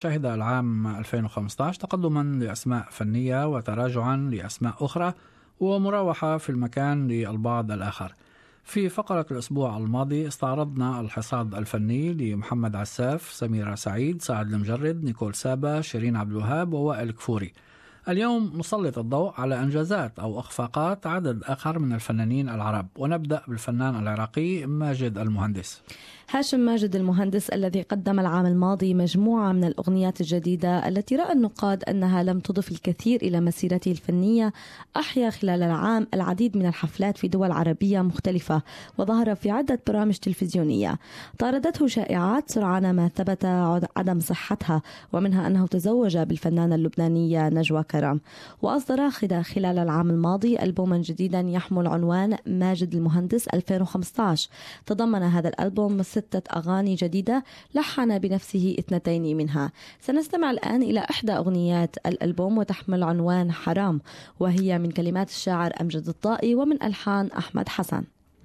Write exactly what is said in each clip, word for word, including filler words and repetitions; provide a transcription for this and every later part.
شهد العام ألفين وخمسة عشر تقدما لأسماء فنية وتراجعا لأسماء أخرى ومراوحة في المكان للبعض الآخر. في فقرة الأسبوع الماضي استعرضنا الحصاد الفني لمحمد عساف، سميرة سعيد، سعد المجرد، نيكول سابا، شيرين عبد الوهاب، ووائل كفوري. اليوم نسلط الضوء على إنجازات أو إخفاقات عدد آخر من الفنانين العرب، ونبدأ بالفنان العراقي ماجد المهندس. هاشم ماجد المهندس الذي قدم العام الماضي مجموعة من الأغنيات الجديدة التي رأى النقاد أنها لم تضف الكثير إلى مسيرته الفنية، أحيا خلال العام العديد من الحفلات في دول عربية مختلفة، وظهر في عدة برامج تلفزيونية. طاردته شائعات سرعان ما ثبت عدم صحتها، ومنها أنه تزوج بالفنانة اللبنانية نجوى كرم. وأصدر خلال العام الماضي ألبوما جديدا يحمل عنوان ماجد المهندس ألفين وخمسة عشر. تضمن هذا الألبوم ستة أغاني جديدة لحن بنفسه اثنتين منها. سنستمع الآن إلى إحدى أغنيات الألبوم وتحمل عنوان حرام، وهي من كلمات الشاعر أمجد الطائي ومن ألحان أحمد حسن.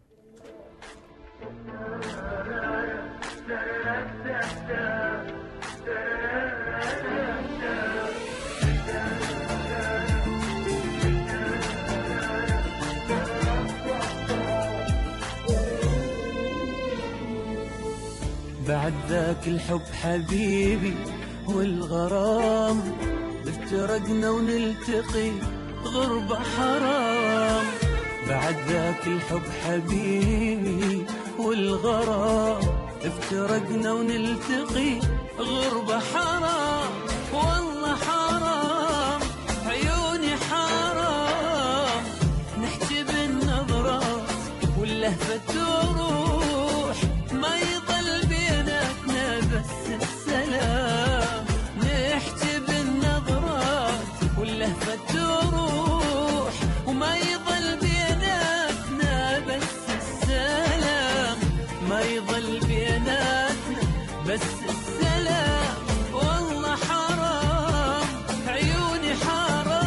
بعد ذاك الحب حبيبي والغرام، افترقنا ونلتقي غربة حرام. بعد ذاك الحب حبيبي والغرام، افترقنا ونلتقي غربة حرام. والله حرام عيوني حرام، نحكي بالنظرات واللهفة تروح، ما يضل بيناتنا بس السلام. نحكي بالنظرات واللهفة تروح، وما يضل بيناتنا بس السلام. ما يضل بيناتنا بس السلام. والله حرام عيوني حرام.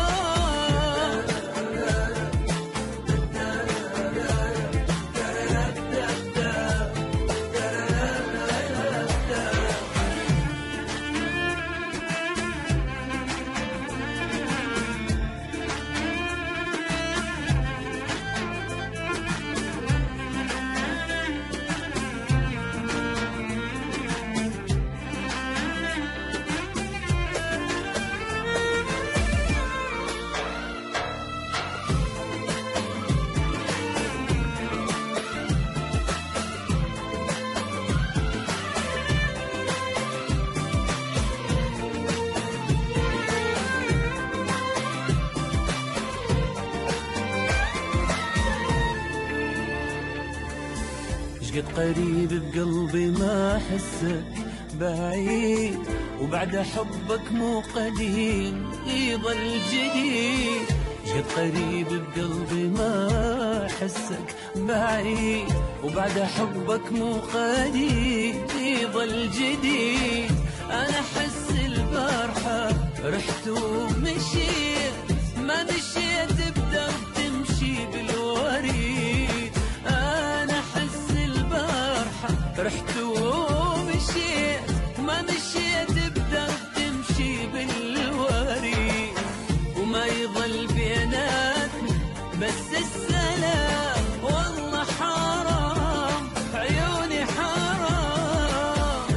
قد قريب بقلبي ما أحسك بعيد، وبعد حبك مو قديم يضل جديد. قد قريب بقلبي ما أحسك بعيد، وبعد حبك مو قديم يضل جديد. أنا أحس البارحة رحت ومشيت، ما مشيت بدرب تمشي بالوريد. أنا أحس البارحة رحت ومشيت، ما مشيت بدرب تمشي بالوريد. وما يضل بيناتنا بس السلام. والله حرام عيوني حرام.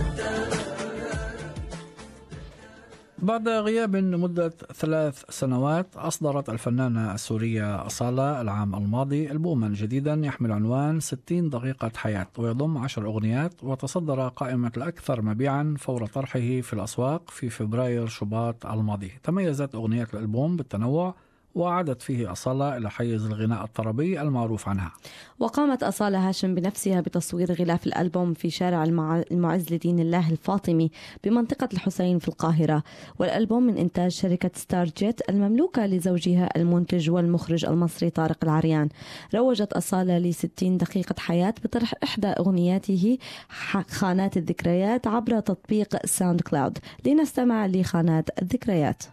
بعد غياب لمدة ثلاث سنوات أصدرت الفنانة السورية أصالة العام الماضي ألبوما جديدا يحمل عنوان ستين دقيقة حياة، ويضم عشر أغنيات، وتصدر قائمة الأكثر مبيعا فور طرحه في الأسواق في فبراير شباط الماضي. تميزت أغنيات الألبوم بالتنوع، وعادت فيه أصالة إلى حيز الغناء الطربي المعروف عنها. وقامت أصالة هاشم بنفسها بتصوير غلاف الألبوم في شارع المعز لدين الله الفاطمي بمنطقة الحسين في القاهرة. والألبوم من إنتاج شركة ستار جيت المملوكة لزوجها المنتج والمخرج المصري طارق العريان. روجت أصالة لستين دقيقة حياة بطرح إحدى أغنياته خانات الذكريات عبر تطبيق ساوند كلاود. لنستمع لخانات الذكريات.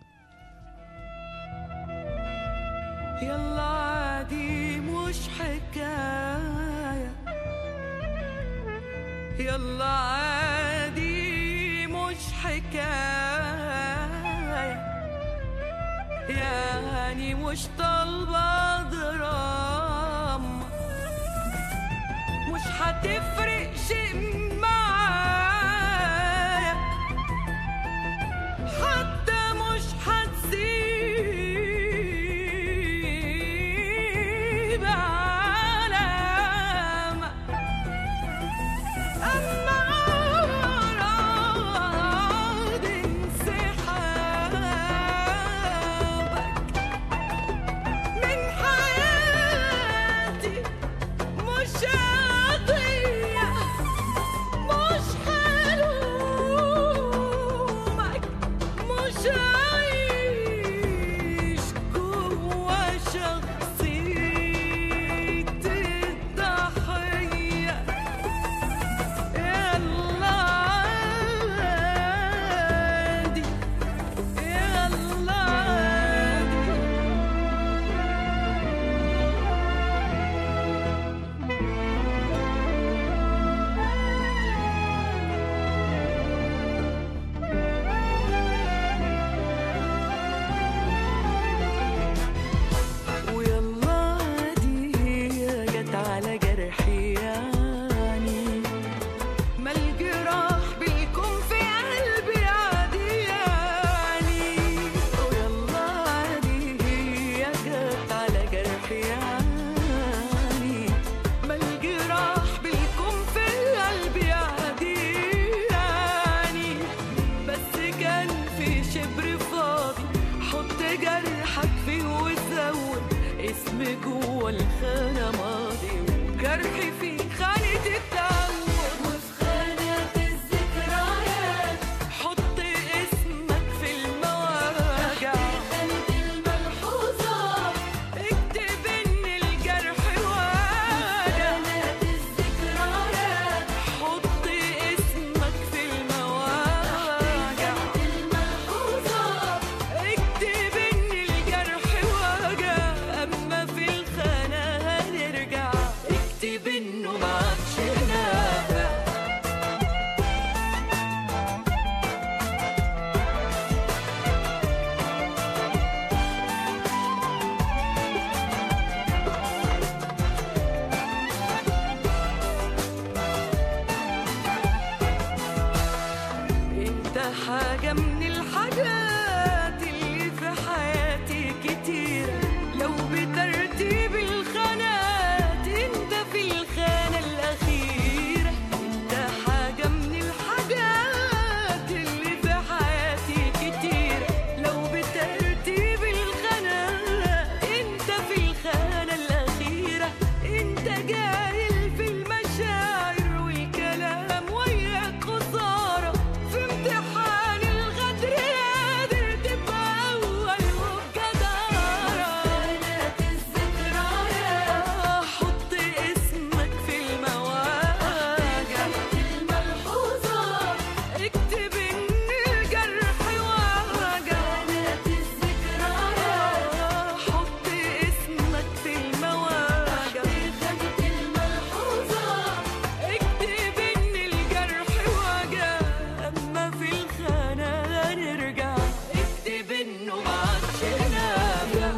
يلا عادي مش حكاية، يلا عادي مش حكاية، يعني مش طالبة دراما، مش هتفرق شيء معايا، حتى مش هتسيب علامة. أما أراد انسحابك من حياتي مش قضية، مش حلومك، مش عايش جوا شخصية الضحية. يلا عادي، يلا عادي. ويلا عادي هي جت على جرحي، يعني ما الجراح بيكون في قلبي عادي يعني. ويلا عادي هي جت على جرحي، يعني ما الجراح بيكون في قلبي عادي يعني. بس كان في شبر فاضي، حط جرحك فيه وزود اسم جوا الخانة ماضي، وجرحي في خانة التعود وفي خانة الذكريات. حط اسمك في المواجع، خانة الملحوظات. اكتب ان الجرح واجع، خانة الذكريات. حط اسمك في المواجع، خانة الملحوظات. اكتب ان الجرح واجع، اما في الخانة هنرجع. اكتب انه ما عادش نافع. انت حاجة من الحاجات اللي في حياتي كتير، لو بترتيب الخانات انت في الخانة الأخيرة. انت حاجة من الحاجات اللي في حياتي كتير، لو بترتيب الخانات انت في الخانة الأخيرة. انت جاهل في المشاعر والكلام وياك خسارة، في امتحان الغدر قادر تبقى أول وبجدارة. خانات الذكريات. حط اسمك في المواجع، الملحوظات. اكتب ان الجرح واجع، خانات الذكريات. حط اسمك في المواجع، خانة الملحوظات. اكتب ان الجرح واجع، اما في الخانة هنرجع. اكتب انه ما عادش نافع.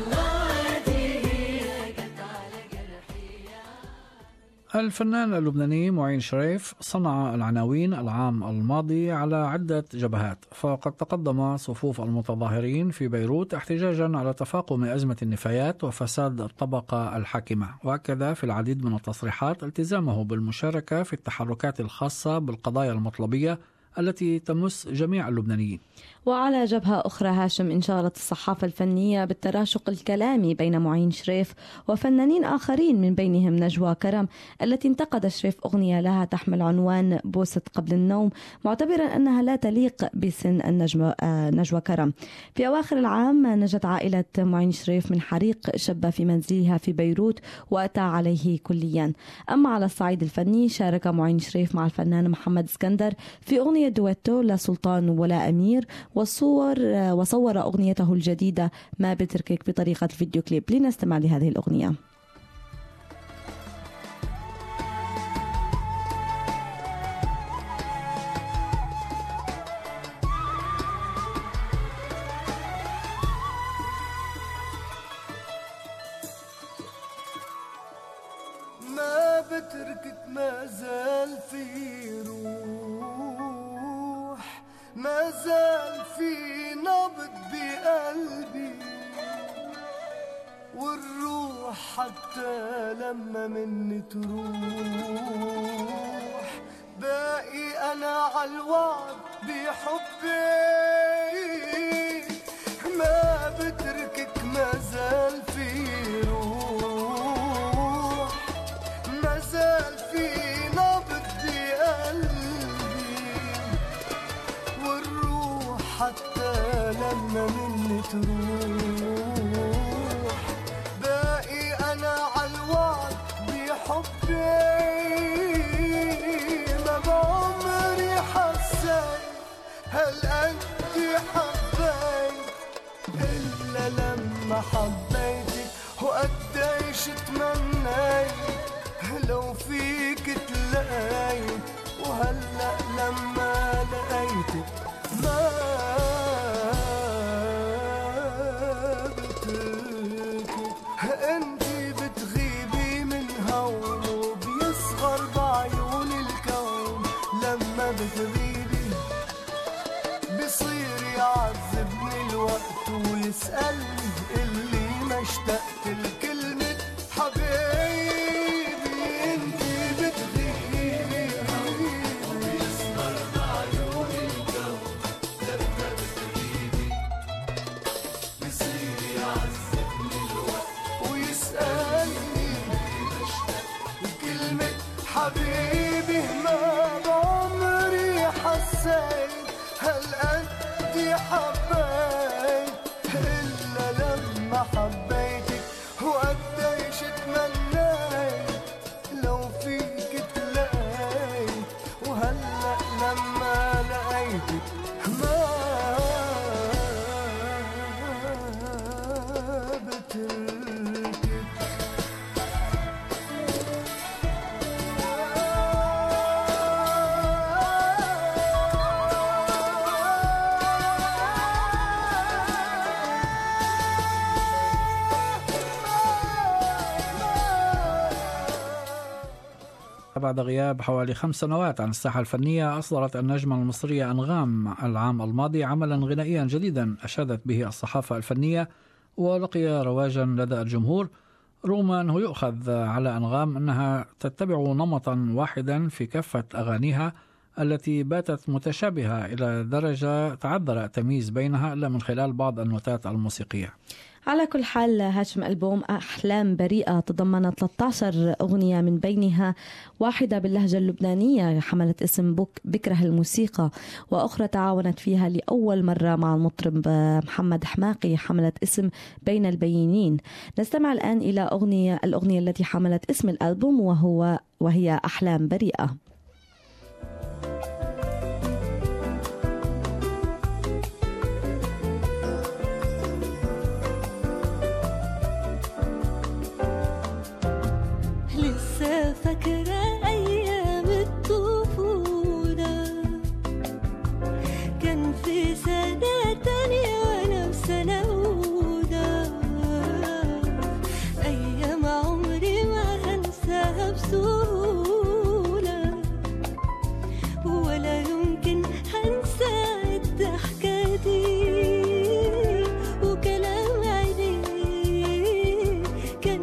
الفنان اللبناني معين شريف صنع العناوين العام الماضي على عدة جبهات، فقد تقدم صفوف المتظاهرين في بيروت احتجاجا على تفاقم أزمة النفايات وفساد الطبقة الحاكمة، وأكد في العديد من التصريحات التزامه بالمشاركة في التحركات الخاصة بالقضايا المطلبية التي تمس جميع اللبنانيين. وعلى جبهة أخرى هاشم، انشغلت الصحافة الفنية بالتراشق الكلامي بين معين شريف وفنانين آخرين من بينهم نجوى كرم، التي انتقد شريف أغنية لها تحمل عنوان بوسة قبل النوم، معتبرا أنها لا تليق بسن النجوى نجوى كرم. في أواخر العام نجت عائلة معين شريف من حريق شب في منزلها في بيروت وأتى عليه كليا. أما على الصعيد الفني شارك معين شريف مع الفنان محمد اسكندر في أغنية دويتو لا سلطان ولا أمير، والصور وصور أغنيته الجديدة ما بتركك بطريقة الفيديو كليب. لنستمع لهذه الأغنية. ما زال في روح، ما زال في نبض بقلبي، والروح حتى لما مني تروح باقي أنا عالوعد بحبي، ما بتركك ما زال في روح، ما زال في نبض بقلبي، والروح حتى لما مني تروح باقي أنا عالوعد بحبي، ما بعمري حسيت هالقد حبيت إلا لما حبيتك، وقديش تمنيت لو فيك تلاقيت، وهلأ لما لقيتك ما بتركك. انتي بتغيبي من هون وبيصغر بعيون الكون، لما بتغيبي بصير يعذبني الوقت ويسألني اللي ما اشتقت لكلمة حبيبي. انتي بتغيبي وبيصغر بعيون الكون، لما بتغيبي بصير يعذبني الوقت ويسألني اللي ما اشتقت لكلمة حبيبي. ما بعمري حسيت هالقد حبيت إلا لما حبيتك، وقديش تمنيت لو فيك تلاقيت، وهلأ لما لقيتك ما بتركك. بعد غياب حوالي خمس سنوات عن الساحة الفنية، أصدرت النجمة المصرية أنغام العام الماضي عملا غنائيا جديدا أشادت به الصحافة الفنية ولقي رواجا لدى الجمهور، رغم أنه يؤخذ على أنغام أنها تتبع نمطا واحدا في كافة أغانيها التي باتت متشابهة إلى درجة تعذر التمييز بينها إلا من خلال بعض النوتات الموسيقية. على كل حال، هاشم ألبوم أحلام بريئة تضمن ثلاثة عشر أغنية، من بينها واحدة باللهجة اللبنانية حملت اسم بكره الموسيقى، وأخرى تعاونت فيها لأول مرة مع المطرب محمد حماقي حملت اسم بين البينين. نستمع الآن إلى أغنية الأغنية التي حملت اسم الألبوم وهو وهي أحلام بريئة. فاكرة أيام الطفولة، كان في سنة تانية وأنا بسنة أولى، أيام عمري ما هنساها بسهولة، ولا يمكن هنسى الضحكة دي وكلام عيني كان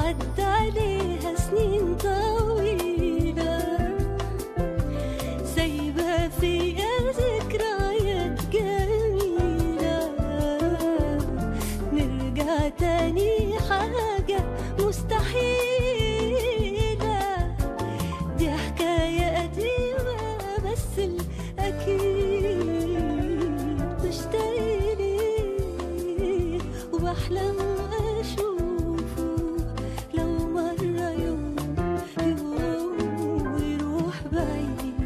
عدى عليها سنين طويلة سايبة فيها ذكريات جميلة نرجع تاني حاجة مستحيلة دي حكاية قديمة بس الأكيد مشتاق ليه وبحلم أشوفه لو مرة يوم يوم ويروح بعيد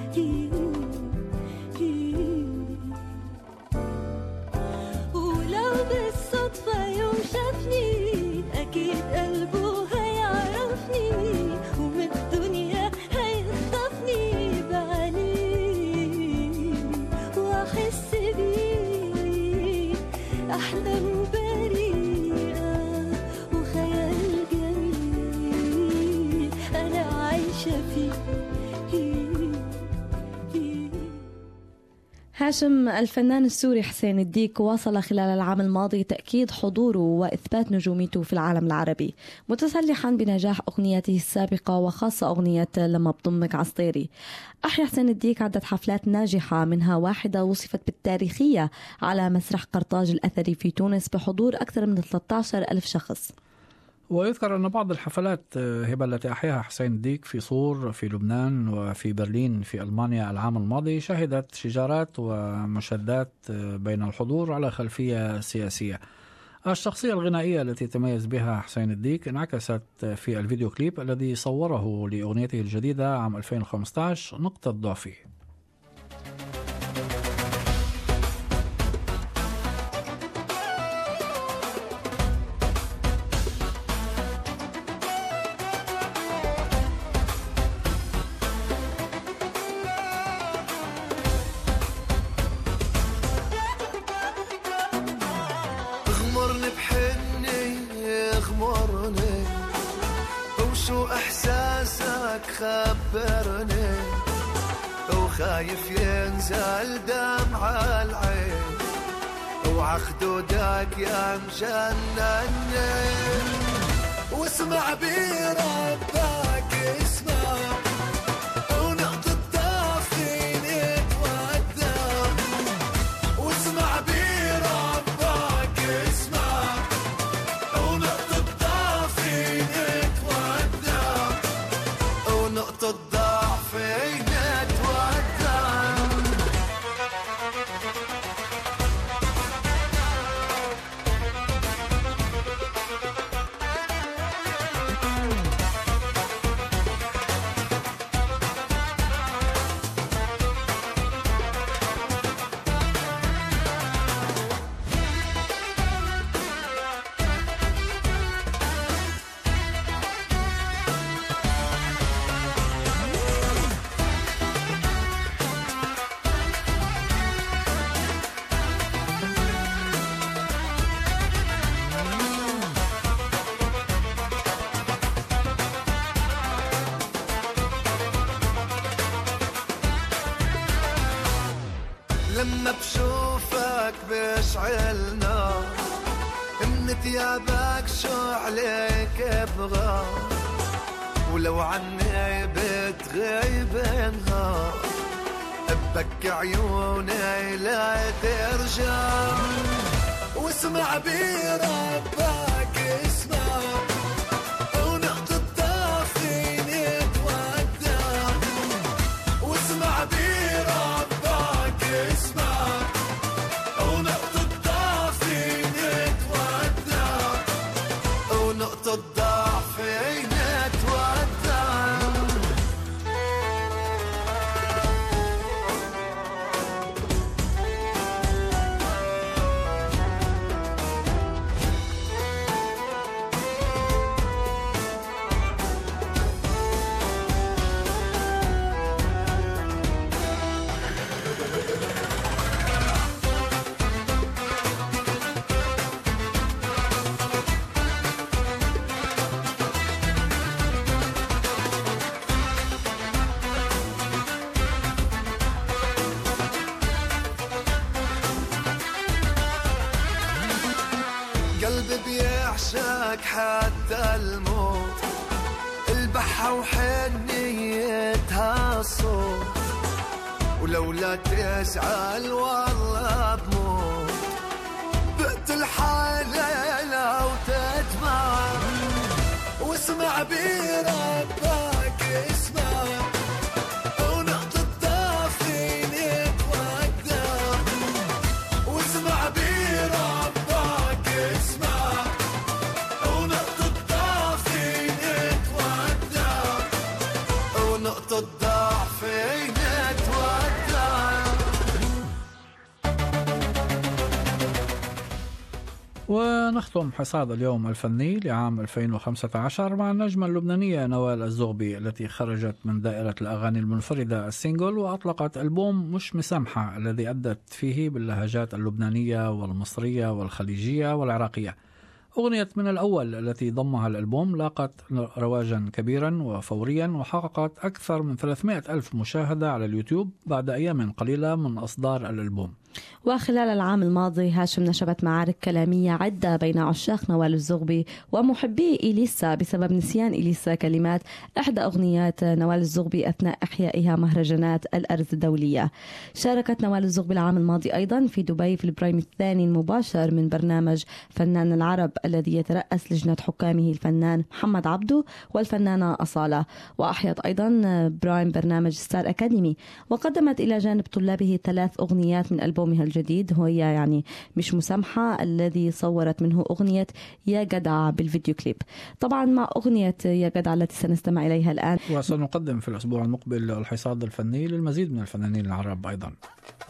ولو بالصدفة يوم شافني أكيد قلبه هيعرفني ومن الدنيا هيخطفني بعينيه وأحس بيه أحلام بريئة وخيال جميل أنا عايشة فيه. هاشم، الفنان السوري حسين الديك واصل خلال العام الماضي تأكيد حضوره وإثبات نجوميته في العالم العربي، متسلحا بنجاح أغنيته السابقة وخاصة أغنية لما بضمك عصطيري. أحيا حسين الديك عدة حفلات ناجحة، منها واحدة وصفت بالتاريخية على مسرح قرطاج الأثري في تونس بحضور أكثر من ثلاثة عشر ألف شخص. ويذكر أن بعض الحفلات هبة التي أحياها حسين الديك في صور في لبنان وفي برلين في ألمانيا العام الماضي شهدت شجارات ومشادات بين الحضور على خلفية سياسية. الشخصية الغنائية التي تميز بها حسين الديك انعكست في الفيديو كليب الذي صوره لأغنيته الجديدة عام ألفين وخمسة عشر نقطة ضعفي. اغمرني بحني اغمرني وشو احساسك خبرني وخايف ينزل دمع العين وعخدودك يا مجنني واسمع بربك اسمع ونقطة ضعفي نتودع واسمع بربك اسمع ونقطة ضعفي نتودع ونقطة ضعفي نتودع لما بشوفك بشعل نار من ثيابك شو عليك ابغى ولو عني بتغيب نهار ابكي عيوني لا ترجع واسمع بربك اسمع ونقطة ضعفي نتودع واسمع بربك اسمع ونقطة ضعفي نتودع ونقطة ضعفي نتودع معاك حتى الموت، البحة وحنيتها الصوت، ولولا تزعل والله بموت، بقتل حالي لو تجمع، واسمع بربك اسمع، ونقطة ضعفين يتودع، واسمع بربك اسمع، ونقطة ضعفين يتودع، ونقطة ضعفين يتودع. ونختم حصاد اليوم الفني لعام ألفين وخمسة عشر مع النجمة اللبنانية نوال الزغبي التي خرجت من دائرة الأغاني المنفردة السينجل وأطلقت ألبوم مش مسامحة الذي أدت فيه باللهجات اللبنانية والمصرية والخليجية والعراقية. أغنية من الأول التي ضمها الألبوم لاقت رواجا كبيرا وفوريا وحققت أكثر من ثلاثمائة ألف مشاهدة على اليوتيوب بعد أيام قليلة من إصدار الألبوم. وخلال العام الماضي هاشم نشبت معارك كلامية عدة بين عشاق نوال الزغبي ومحبي إليسا بسبب نسيان إليسا كلمات إحدى أغنيات نوال الزغبي أثناء إحيائها مهرجانات الأرز الدولية. شاركت نوال الزغبي العام الماضي أيضا في دبي في البرايم الثاني المباشر من برنامج فنان العرب الذي يترأس لجنة حكامه الفنان محمد عبدو والفنانة أصالة، وأحيت أيضا برايم برنامج ستار أكاديمي، وقدمت إلى جانب طلابه ثلاث أغنيات من ألبومها الجديد هو يعني مش مسامحة الذي صورت منه أغنية يا جدع بالفيديو كليب. طبعا مع أغنية يا جدع التي سنستمع إليها الآن، وسنقدم في الأسبوع المقبل الحصاد الفني للمزيد من الفنانين العرب أيضا.